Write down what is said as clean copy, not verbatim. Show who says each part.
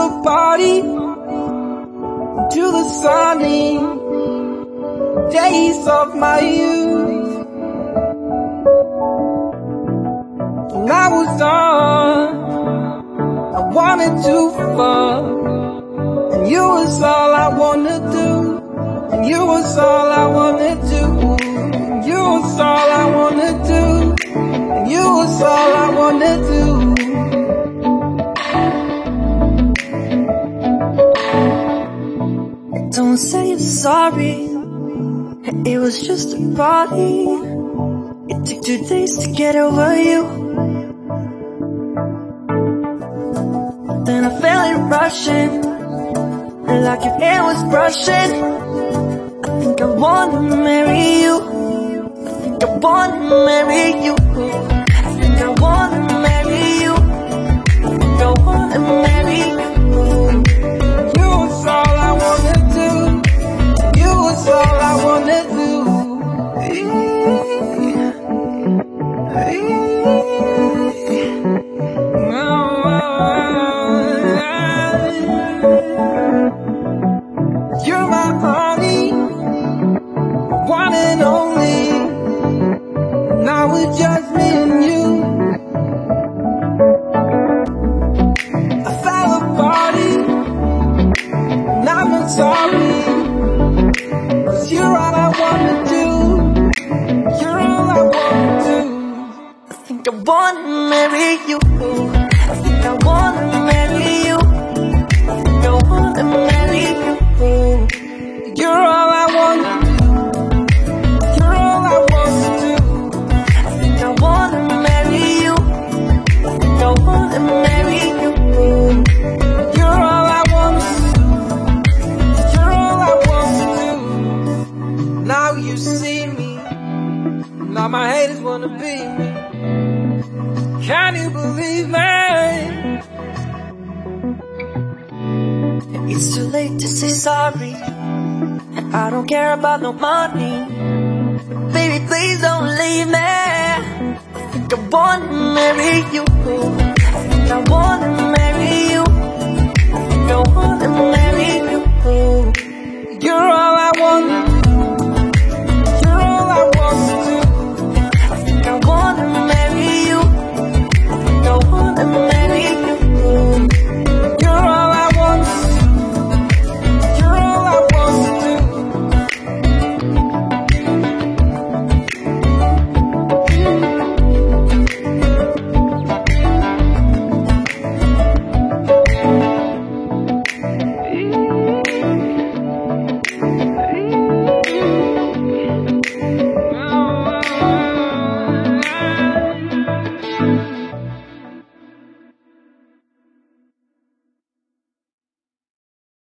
Speaker 1: a party to the sunny days of my youth. When I was young, I wanted to fuck, and you was all I wanted to do, and you was all I wanted to do, and you was all I wanted to do, and you was all I wanted to do. Don't say you're sorry, it was just a party. It took 2 days to get over you. Then I felt it rushing, like your hair was brushing. I think I wanna marry you, I think I wanna marry you, I think I wanna marry you, I think I wanna marry you. You was all I wanted to, you was all I wanted to. You're my honey, one and only. Now it's just me and you. I fell apart, and I'm not sorry, 'cause you're all I wanna do, you're all I wanna do. I think I wanna marry you, I think I wanna marry you, I think I wanna marry you. You're all I wanna do, you're all I wanna do. I think I wanna marry you, I think I wanna marry you. You're all I wanna do, you're all I wanna do. Now you see me, now my haters wanna be me. Can you believe me? It's too late to say sorry, and I don't care about no money. Baby, please don't leave me. I think I wanna marry you, I think I wanna